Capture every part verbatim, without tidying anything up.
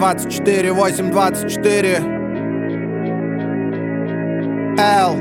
двадцать четыре, восемь, двадцать четыре. Л.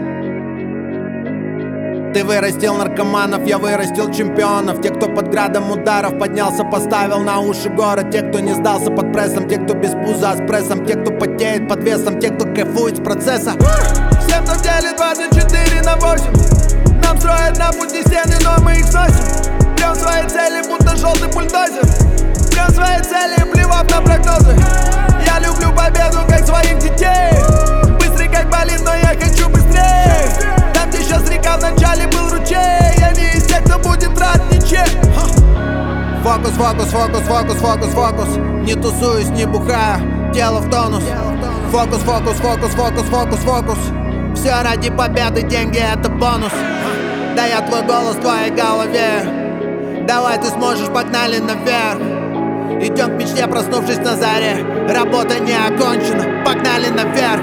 Ты вырастил наркоманов, я вырастил чемпионов. Те, кто под градом ударов поднялся, поставил на уши город. Те, кто не сдался под прессом, те, кто без пуза, а с прессом. Те, кто потеет под весом, те, кто кайфует с процесса. Всем, кто в деле двадцать четыре на восемь. Нам строят на пути стены, но мы их сносим. Прям свои цели, будто желтый бульдозер. Прям свои цели, плевав на прогнозы. Я люблю победу, как своих детей. Быстрый, как болит, но я хочу быстрее. Там, где сейчас река, в начале был ручей. Я не из тех, кто будет рад ничем. Фокус, фокус, фокус, фокус, фокус, фокус. Не тусуюсь, не бухаю, тело в тонус. Фокус, фокус, фокус, фокус, фокус, фокус. Все ради победы, деньги это бонус. Да я твой голос в твоей голове. Давай, ты сможешь, погнали наверх. Идем к мечте, проснувшись на заре. Работа не окончена, погнали наверх.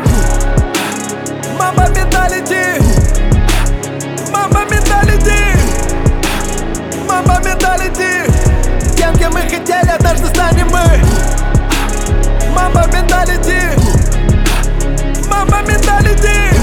Мама менталити. Мама менталити. Мама менталити. Тем, кем мы хотели, однажды станем мы. Мама менталити. Мама менталити.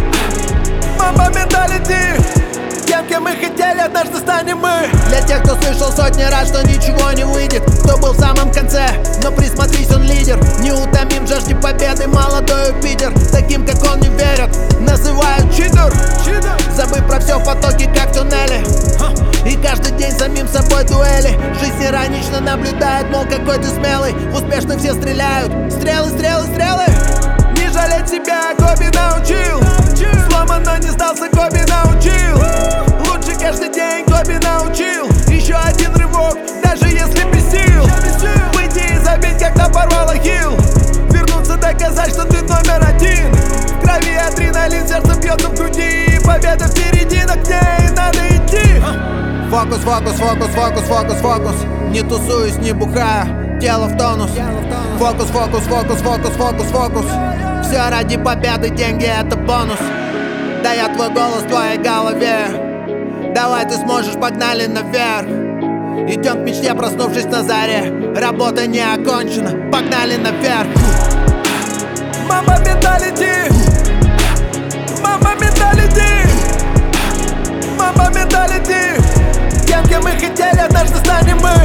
Мама менталити. Тем, кем мы хотели, однажды станем мы. Для тех, кто слышал сотни раз, что ничего не выйдет, кто был в самом конце, но присмотрись, он лидер. Неутомим в жажде победы, молодой Юпитер. Таким, как он, не верят, называют читер. Забыв про все в потоке, как в туннеле. И каждый день самим собой дуэли. Жизнь иронично наблюдает, мол, какой ты смелый. Успешно все стреляют, стрелы, стрелы, стрелы. Не жалеть себя, Коби научил. Сломан, но не сдался, Коби научил. Лучше каждый день, Коби научил. Еще один рывок, даже если без сил. Выйти и забить, когда порвало хил. Вернуться, доказать, что ты номер один. В крови адреналин, сердце бьется в груди. Победа впереди, но к ней надо идти. Фокус, фокус, фокус, фокус, фокус, фокус. Не тусуюсь, не бухаю, тело в тонус. Фокус, фокус, фокус, фокус, фокус, фокус. Все ради победы, деньги это бонус. Да я твой голос в твоей голове. Давай, ты сможешь, погнали наверх. Идем к мечте, проснувшись на заре. Работа не окончена, погнали наверх. Мама менталити. Мама менталити. Мама менталити. Тем, кем мы хотели, однажды станем мы.